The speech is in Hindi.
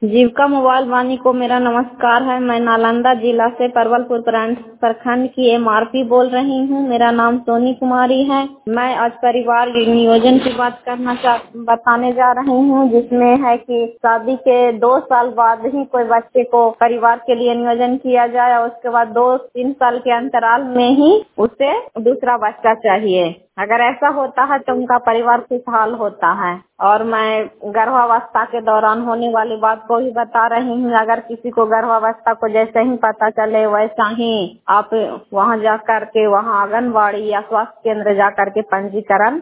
जीविका मोबाइल वाणी को मेरा नमस्कार है। मैं नालंदा जिला से परवलपुर प्रखंड की एमआरपी बोल रही हूँ। मेरा नाम सोनी कुमारी है। मैं आज परिवार नियोजन की बात बताने जा रही हूँ, जिसमें है कि शादी के 2 साल बाद ही कोई बच्चे को परिवार के लिए नियोजन किया जाए और उसके बाद 2-3 साल के अंतराल में ही उसे दूसरा बच्चा चाहिए। अगर ऐसा होता है तो उनका परिवार खुशहाल होता है। और मैं गर्भावस्था के दौरान होने वाली बात को ही बता रही हूँ। अगर किसी को गर्भावस्था को जैसे ही पता चले वैसा ही आप वहाँ जा करके वहाँ आंगनबाड़ी या स्वास्थ्य केंद्र जा करके पंजीकरण